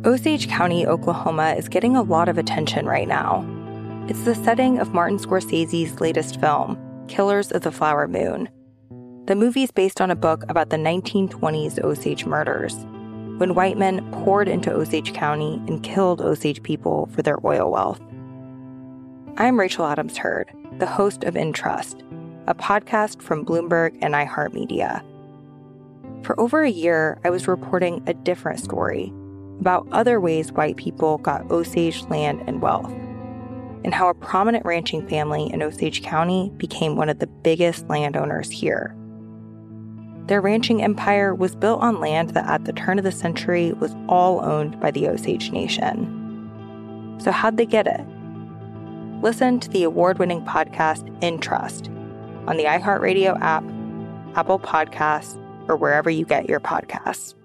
Osage County, Oklahoma is getting a lot of attention right now. It's the setting of Martin Scorsese's latest film, Killers of the Flower Moon. The movie's based on a book about the 1920s Osage murders, when white men poured into Osage County and killed Osage people for their oil wealth. I'm Rachel Adams Heard, the host of In Trust, a podcast from Bloomberg and iHeartMedia. For over a year, I was reporting a different story about other ways white people got Osage land and wealth, and how a prominent ranching family in Osage County became one of the biggest landowners here. Their ranching empire was built on land that at the turn of the century was all owned by the Osage Nation. So how'd they get it? Listen to the award-winning podcast In Trust on the iHeartRadio app, Apple Podcasts, or wherever you get your podcasts.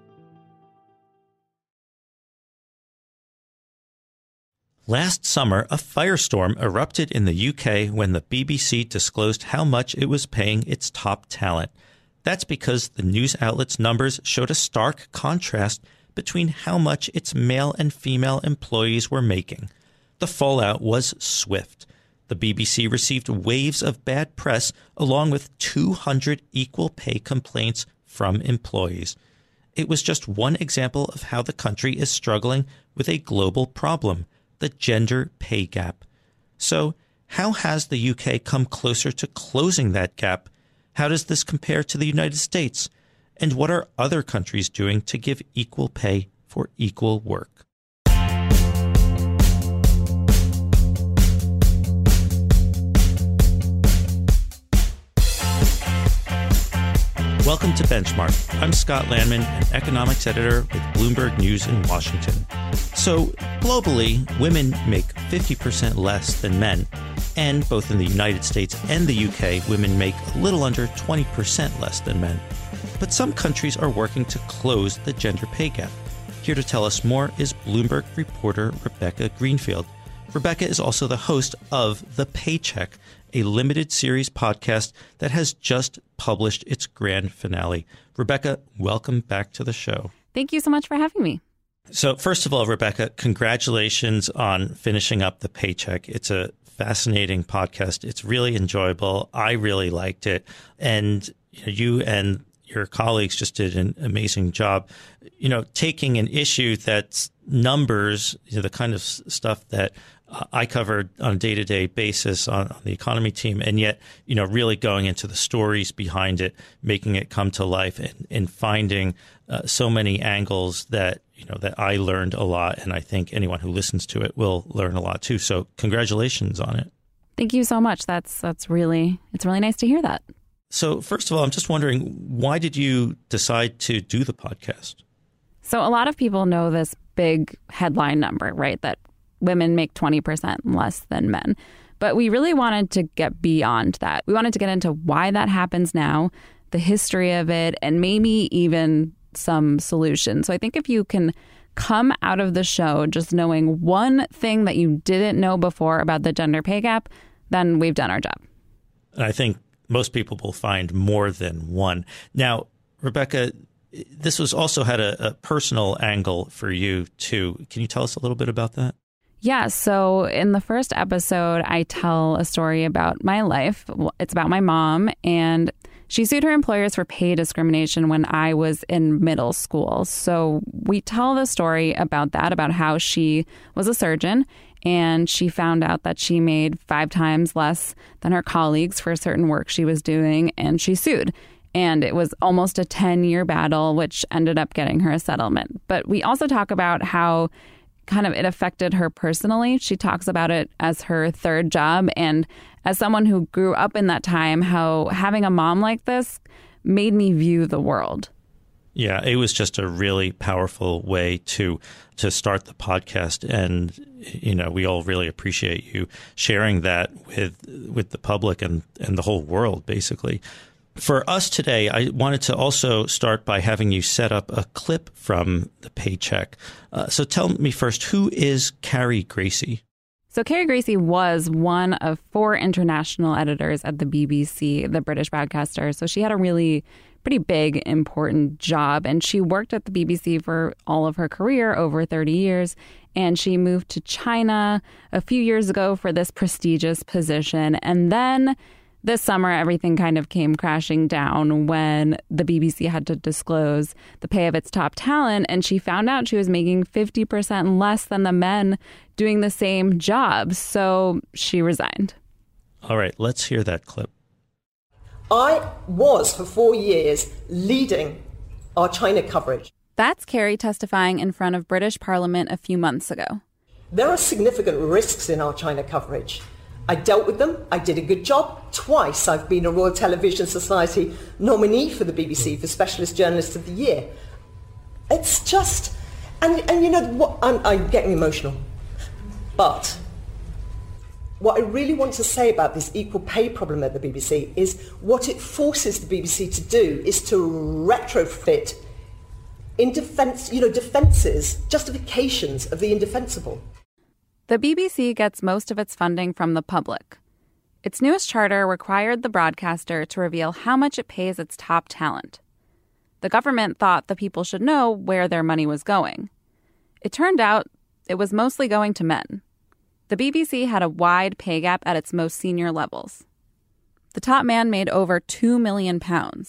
Last summer, a firestorm erupted in the UK when the BBC disclosed how much it was paying its top talent. That's because the news outlet's numbers showed a stark contrast between how much its male and female employees were making. The fallout was swift. The BBC received waves of bad press along with 200 equal pay complaints from employees. It was just one example of how the country is struggling with a global problem, the gender pay gap. So, how has the UK come closer to closing that gap? How does this compare to the United States? And what are other countries doing to give equal pay for equal work? Welcome to Benchmark. I'm Scott Landman, an economics editor with Bloomberg News in Washington. So, globally, women make 50% less than men. And both in the United States and the UK, women make a little under 20% less than men. But some countries are working to close the gender pay gap. Here to tell us more is Bloomberg reporter Rebecca Greenfield. Rebecca is also the host of The Paycheck, a limited series podcast that has just published its grand finale. Rebecca, welcome back to the show. Thank you so much for having me. So first of all, Rebecca, congratulations on finishing up The Paycheck. It's a fascinating podcast. It's really enjoyable. I really liked it. And you and your colleagues just did an amazing job, taking an issue that's numbers, the kind of stuff that I covered on a day-to-day basis on the economy team, and yet, really going into the stories behind it, making it come to life and finding so many angles that, that I learned a lot. And I think anyone who listens to it will learn a lot too. So congratulations on it. Thank you so much. It's really nice to hear that. So first of all, I'm just wondering, why did you decide to do the podcast? So a lot of people know this big headline number, right? That women make 20% less than men. But we really wanted to get beyond that. We wanted to get into why that happens now, the history of it, and maybe even some solutions. So I think if you can come out of the show just knowing one thing that you didn't know before about the gender pay gap, then we've done our job. And I think most people will find more than one. Now, Rebecca, this was also had a personal angle for you, too. Can you tell us a little bit about that? Yeah. So in the first episode, I tell a story about my life. It's about my mom, and she sued her employers for pay discrimination when I was in middle school. So we tell the story about that, about how she was a surgeon and she found out that she made 5 times less than her colleagues for certain work she was doing, and she sued. And it was almost a 10-year battle, which ended up getting her a settlement. But we also talk about how kind of it affected her personally. She talks about it as her third job. And as someone who grew up in that time, how having a mom like this made me view the world. Yeah, it was just a really powerful way to start the podcast. And, we all really appreciate you sharing that with the public and the whole world, basically. For us today, I wanted to also start by having you set up a clip from The Paycheck. So tell me first, who is Carrie Gracie? So Carrie Gracie was one of 4 international editors at the BBC, the British broadcaster. So she had a really pretty big, important job. And she worked at the BBC for all of her career, over 30 years. And she moved to China a few years ago for this prestigious position. And then this summer, everything kind of came crashing down when the BBC had to disclose the pay of its top talent. And she found out she was making 50% less than the men doing the same job. So she resigned. All right, let's hear that clip. I was, for 4 years, leading our China coverage. That's Kerry testifying in front of British Parliament a few months ago. There are significant risks in our China coverage. I dealt with them. I did a good job. Twice I've been a Royal Television Society nominee for the BBC for Specialist Journalist of the Year. It's just, and you know what, I'm getting emotional. But what I really want to say about this equal pay problem at the BBC is what it forces the BBC to do is to retrofit in defences, justifications of the indefensible. The BBC gets most of its funding from the public. Its newest charter required the broadcaster to reveal how much it pays its top talent. The government thought the people should know where their money was going. It turned out it was mostly going to men. The BBC had a wide pay gap at its most senior levels. The top man made over £2 million.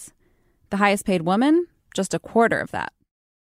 The highest paid woman, just a quarter of that.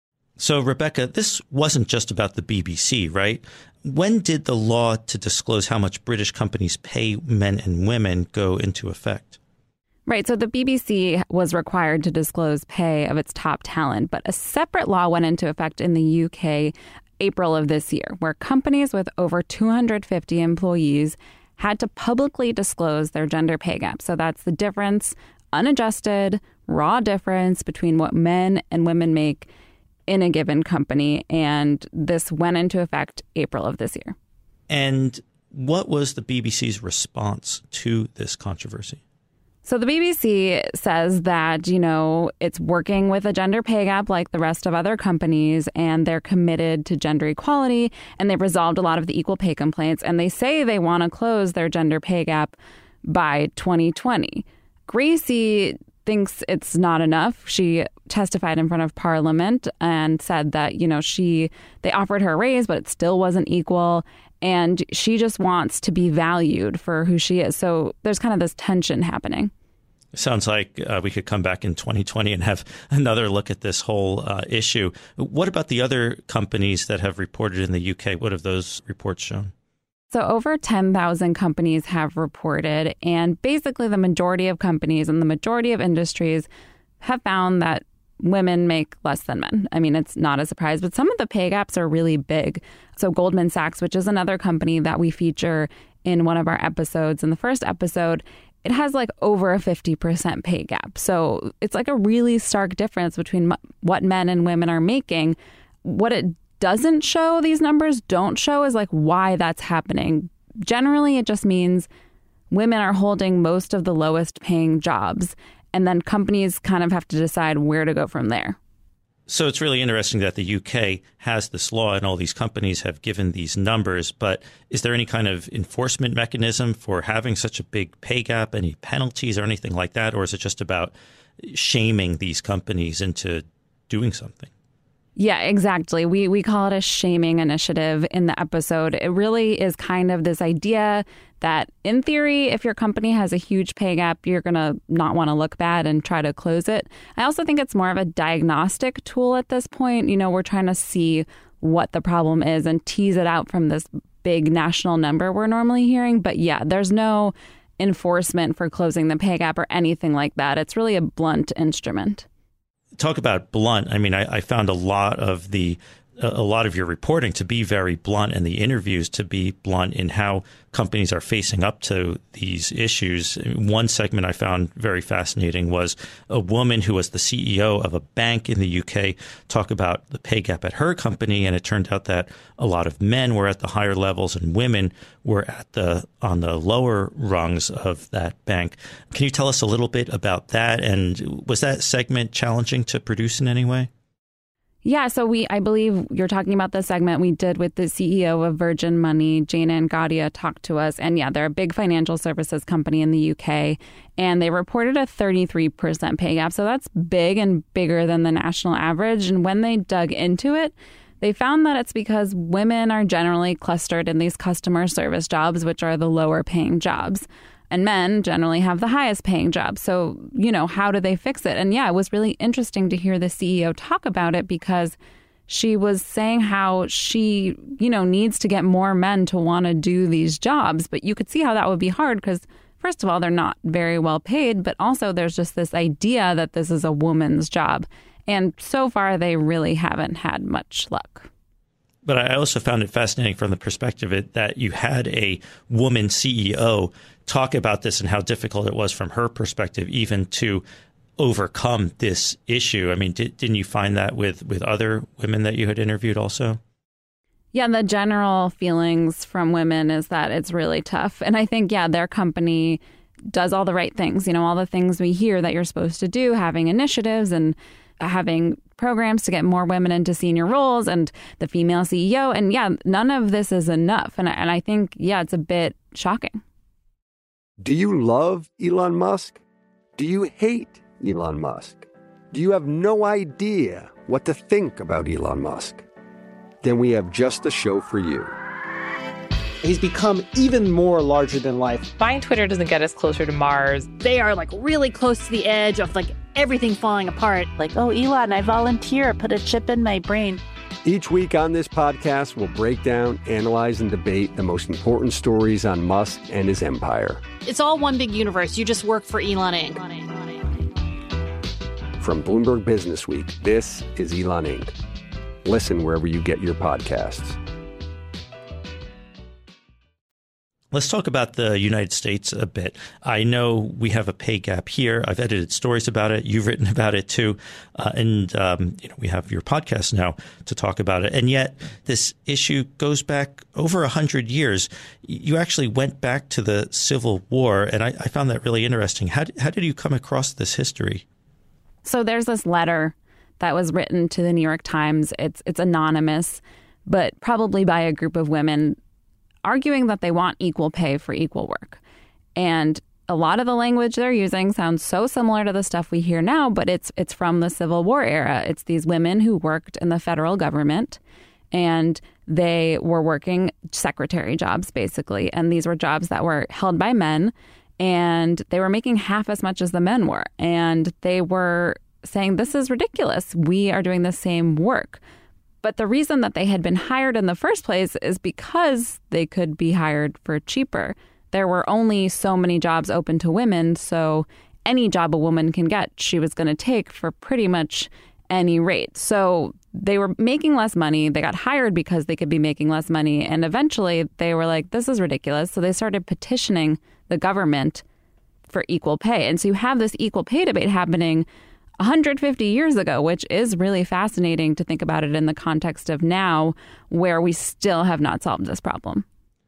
So, Rebecca, this wasn't just about the BBC, right? When did the law to disclose how much British companies pay men and women go into effect? Right. So the BBC was required to disclose pay of its top talent, but a separate law went into effect in the UK April of this year, where companies with over 250 employees had to publicly disclose their gender pay gap. So that's the difference, unadjusted, raw difference between what men and women make in a given company. And this went into effect April of this year. And what was the BBC's response to this controversy? So the BBC says that, it's working with a gender pay gap like the rest of other companies, and they're committed to gender equality, and they've resolved a lot of the equal pay complaints, and they say they want to close their gender pay gap by 2020. Gracie thinks it's not enough. She testified in front of Parliament and said that, they offered her a raise, but it still wasn't equal. And she just wants to be valued for who she is. So there's kind of this tension happening. It sounds like we could come back in 2020 and have another look at this whole issue. What about the other companies that have reported in the UK? What have those reports shown? So over 10,000 companies have reported, and basically the majority of companies and the majority of industries have found that women make less than men. I mean, it's not a surprise, but some of the pay gaps are really big. So Goldman Sachs, which is another company that we feature in one of our episodes, in the first episode, it has like over a 50% pay gap. So it's like a really stark difference between what men and women are making. What it doesn't show, these numbers don't show, is like why that's happening. Generally, it just means women are holding most of the lowest paying jobs, and then companies kind of have to decide where to go from there. So it's really interesting that the UK has this law and all these companies have given these numbers. But is there any kind of enforcement mechanism for having such a big pay gap, any penalties or anything like that? Or is it just about shaming these companies into doing something? Yeah, exactly. We call it a shaming initiative in the episode. It really is kind of this idea that in theory, if your company has a huge pay gap, you're going to not want to look bad and try to close it. I also think it's more of a diagnostic tool at this point. We're trying to see what the problem is and tease it out from this big national number we're normally hearing. But yeah, there's no enforcement for closing the pay gap or anything like that. It's really a blunt instrument. Talk about blunt. I mean, I found a lot of your reporting to be very blunt and the interviews to be blunt in how companies are facing up to these issues. One segment I found very fascinating was a woman who was the CEO of a bank in the UK talk about the pay gap at her company. And it turned out that a lot of men were at the higher levels and women were on the lower rungs of that bank. Can you tell us a little bit about that? And was that segment challenging to produce in any way? Yeah, so I believe you're talking about the segment we did with the CEO of Virgin Money, Jana Angadia, talked to us. And yeah, they're a big financial services company in the UK. And they reported a 33% pay gap. So that's big and bigger than the national average. And when they dug into it, they found that it's because women are generally clustered in these customer service jobs, which are the lower paying jobs. And men generally have the highest paying jobs. So, how do they fix it? And yeah, it was really interesting to hear the CEO talk about it because she was saying how she, needs to get more men to want to do these jobs. But you could see how that would be hard because, first of all, they're not very well paid. But also there's just this idea that this is a woman's job. And so far, they really haven't had much luck. But I also found it fascinating from the perspective that you had a woman CEO talk about this and how difficult it was from her perspective even to overcome this issue. I mean, didn't you find that with other women that you had interviewed also? Yeah, the general feelings from women is that it's really tough. And I think, their company does all the right things, all the things we hear that you're supposed to do, having initiatives and having programs to get more women into senior roles and the female CEO. And none of this is enough. And I think, it's a bit shocking. Do you love Elon Musk? Do you hate Elon Musk? Do you have no idea what to think about Elon Musk? Then we have just the show for you. He's become even more larger than life. Buying Twitter doesn't get us closer to Mars. They are really close to the edge of everything falling apart. Oh, Elon, I volunteer. Put a chip in my brain. Each week on this podcast, we'll break down, analyze, and debate the most important stories on Musk and his empire. It's all one big universe. You just work for Elon Inc. From Bloomberg Business Week, this is Elon Inc. Listen wherever you get your podcasts. Let's talk about the United States a bit. I know we have a pay gap here. I've edited stories about it. You've written about it too. And we have your podcast now to talk about it. And yet this issue goes back over 100 years. You actually went back to the Civil War. And I found that really interesting. How did you come across this history? So there's this letter that was written to the New York Times. It's anonymous, but probably by a group of women arguing that they want equal pay for equal work. And a lot of the language they're using sounds so similar to the stuff we hear now, but it's from the Civil War era. It's these women who worked in the federal government, and they were working secretary jobs, basically. And these were jobs that were held by men, and they were making half as much as the men were. And they were saying, this is ridiculous. We are doing the same work. But the reason that they had been hired in the first place is because they could be hired for cheaper. There were only so many jobs open to women, so any job a woman can get, she was going to take for pretty much any rate. So they were making less money. They got hired because they could be making less money. And eventually they were like, this is ridiculous. So they started petitioning the government for equal pay. And so you have this equal pay debate happening 150 years ago, which is really fascinating to think about it in the context of now, where we still have not solved this problem.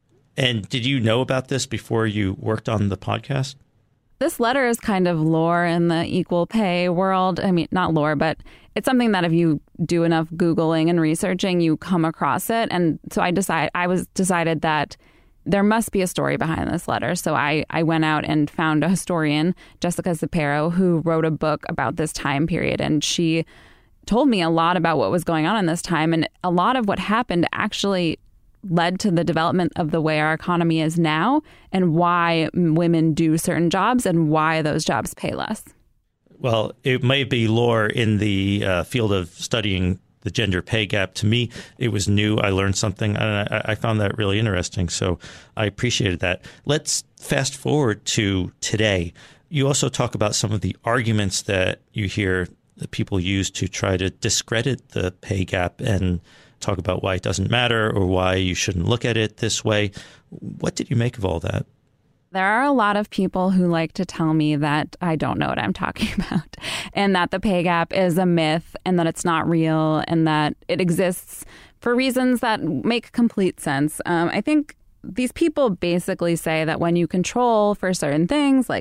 And did you know about this before you worked on the podcast? This letter is kind of lore in the equal pay world. I mean, not lore, but it's something that if you do enough Googling and researching, you come across it. And so I decided that there must be a story behind this letter. So I went out and found a historian, Jessica Zapero, who wrote a book about this time period. And she told me a lot about what was going on in this time. And a lot of what happened actually led to the development of the way our economy is now and why women do certain jobs and why those jobs pay less. Well, it may be lore in the field of studying the gender pay gap. To me, it was new. I learned something, and I found that really interesting. So I appreciated that. Let's fast forward to today. You also talk about some of the arguments that you hear that people use to try to discredit the pay gap and talk about why it doesn't matter or why you shouldn't look at it this way. What did you make of all that? There are a lot of people who like to tell me that I don't know what I'm talking about and that the pay gap is a myth and that it's not real and that it exists for reasons that make complete sense. I think these people basically say that when you control for certain things like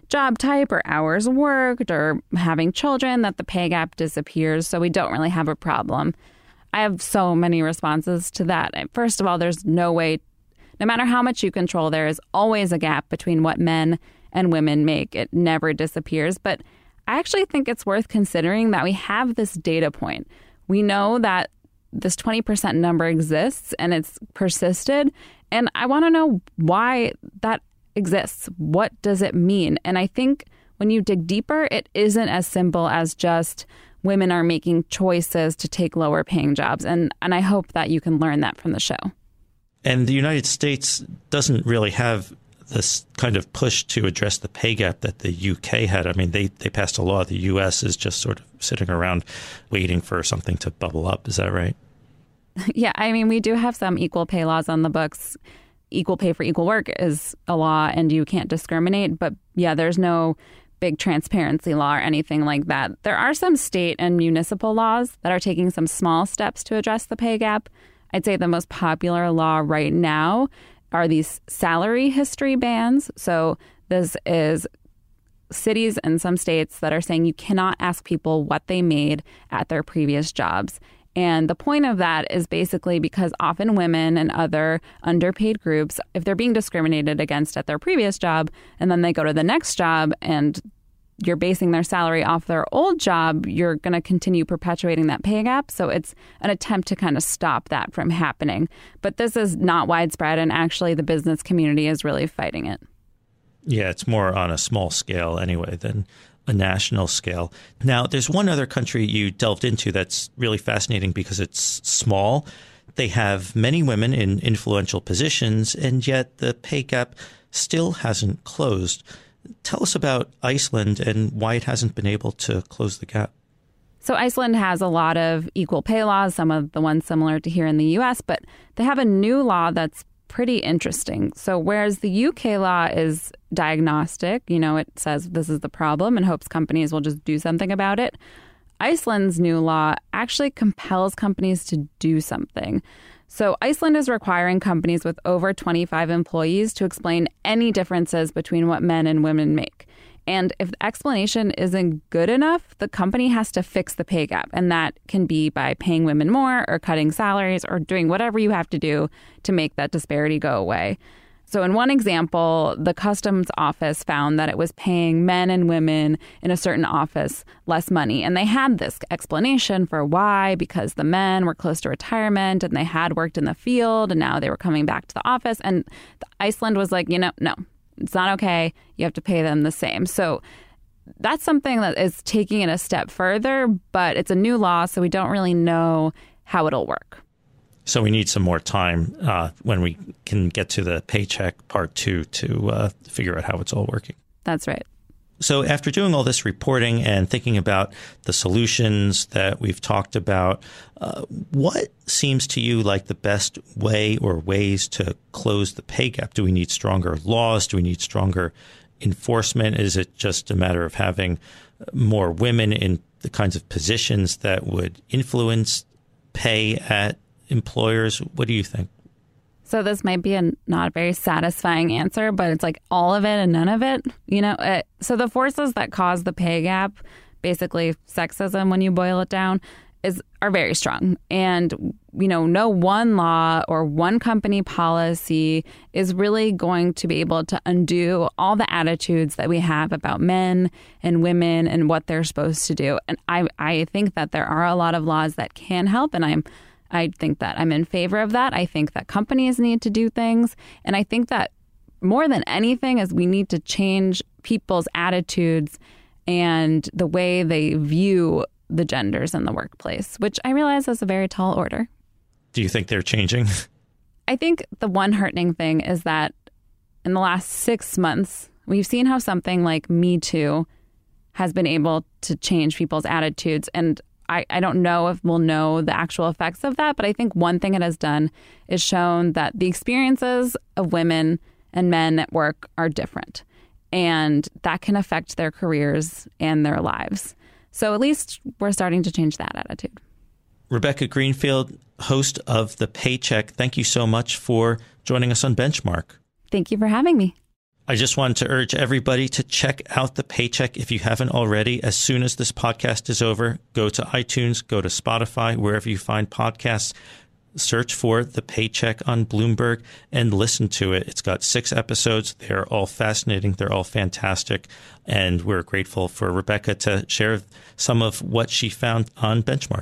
job type or hours worked or having children that the pay gap disappears. So we don't really have a problem. I have so many responses to that. First of all, there's no way, no matter how much you control, there is always a gap between what men and women make. It never disappears. But I actually think it's worth considering that we have this data point. We know that this 20% number exists and it's persisted. And I want to know why that exists. What does it mean? And I think when you dig deeper, it isn't as simple as just women are making choices to take lower paying jobs. And I hope that you can learn that from the show. And the United States doesn't really have this kind of push to address the pay gap that the UK had. I mean, they passed a law. The US is just sort of sitting around waiting for something to bubble up. Is that right? Yeah, I mean, we do have some equal pay laws on the books. Equal pay for equal work is a law and you can't discriminate. But yeah, there's no big transparency law or anything like that. There are some state and municipal laws that are taking some small steps to address the pay gap. I'd say the most popular law right now are these salary history bans. So this is cities and some states that are saying you cannot ask people what they made at their previous jobs. And the point of that is basically because often women and other underpaid groups, if they're being discriminated against at their previous job, and then they go to the next job and you're basing their salary off their old job, you're going to continue perpetuating that pay gap. So it's an attempt to kind of stop that from happening. But this is not widespread, and actually the business community is really fighting it. Yeah, it's more on a small scale anyway than a national scale. Now, there's one other country you delved into that's really fascinating because it's small. They have many women in influential positions, and yet the pay gap still hasn't closed. Tell us about Iceland and why it hasn't been able to close the gap. So Iceland has a lot of equal pay laws, some of the ones similar to here in the U.S., but they have a new law that's pretty interesting. So whereas the UK law is diagnostic, it says this is the problem and hopes companies will just do something about it, Iceland's new law actually compels companies to do something. So Iceland is requiring companies with over 25 employees to explain any differences between what men and women make. And if the explanation isn't good enough, the company has to fix the pay gap. And that can be by paying women more or cutting salaries or doing whatever you have to do to make that disparity go away. So in one example, the customs office found that it was paying men and women in a certain office less money. And they had this explanation for why, because the men were close to retirement and they had worked in the field and now they were coming back to the office. And Iceland was like, no, it's not okay. You have to pay them the same. So that's something that is taking it a step further, but it's a new law, so we don't really know how it'll work. So we need some more time when we can get to the paycheck part 2 to figure out how it's all working. That's right. So after doing all this reporting and thinking about the solutions that we've talked about, what seems to you like the best way or ways to close the pay gap? Do we need stronger laws? Do we need stronger enforcement? Is it just a matter of having more women in the kinds of positions that would influence pay at employers? What do you think? So this might be not a very satisfying answer, but it's like all of it and none of it. So the forces that cause the pay gap, basically sexism when you boil it down, are very strong. And, no one law or one company policy is really going to be able to undo all the attitudes that we have about men and women and what they're supposed to do. And I think that there are a lot of laws that can help, and I think that I'm in favor of that. I think that companies need to do things. And I think that more than anything is we need to change people's attitudes and the way they view the genders in the workplace, which I realize is a very tall order. Do you think they're changing? I think the one heartening thing is that in the last 6 months, we've seen how something like Me Too has been able to change people's attitudes. And I don't know if we'll know the actual effects of that, but I think one thing it has done is shown that the experiences of women and men at work are different, and that can affect their careers and their lives. So at least we're starting to change that attitude. Rebecca Greenfield, host of The Paycheck, thank you so much for joining us on Benchmark. Thank you for having me. I just wanted to urge everybody to check out The Paycheck if you haven't already. As soon as this podcast is over, go to iTunes, go to Spotify, wherever you find podcasts, search for The Paycheck on Bloomberg and listen to it. It's got 6 episodes. They're all fascinating. They're all fantastic. And we're grateful for Rebecca to share some of what she found on Benchmark.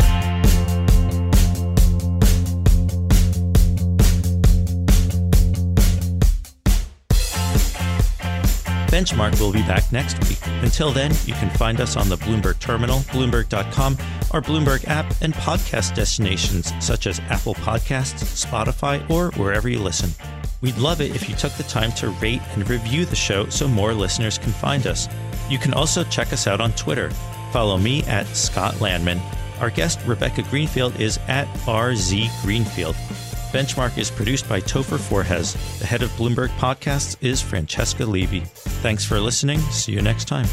Benchmark will be back next week. Until then, you can find us on the Bloomberg Terminal, Bloomberg.com, our Bloomberg app, and podcast destinations such as Apple Podcasts, Spotify, or wherever you listen. We'd love it if you took the time to rate and review the show so more listeners can find us. You can also check us out on Twitter. Follow me at Scott Landman. Our guest, Rebecca Greenfield, is at RZ Greenfield. Benchmark is produced by Topher Forhez. The head of Bloomberg Podcasts is Francesca Levy. Thanks for listening. See you next time.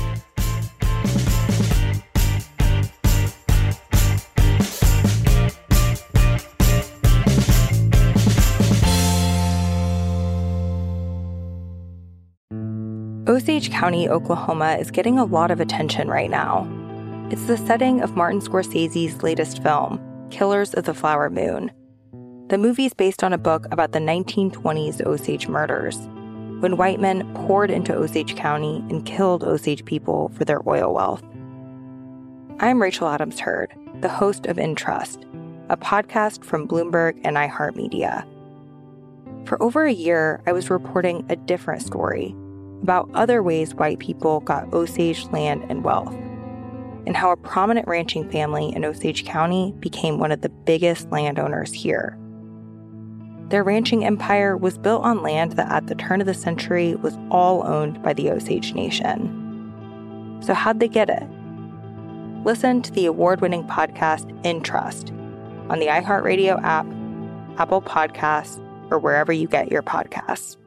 Osage County, Oklahoma is getting a lot of attention right now. It's the setting of Martin Scorsese's latest film, Killers of the Flower Moon. The movie's based on a book about the 1920s Osage murders, when white men poured into Osage County and killed Osage people for their oil wealth. I'm Rachel Adams Heard, the host of In Trust, a podcast from Bloomberg and iHeartMedia. For over a year, I was reporting a different story about other ways white people got Osage land and wealth, and how a prominent ranching family in Osage County became one of the biggest landowners here. Their ranching empire was built on land that at the turn of the century was all owned by the Osage Nation. So how'd they get it? Listen to the award-winning podcast In Trust on the iHeartRadio app, Apple Podcasts, or wherever you get your podcasts.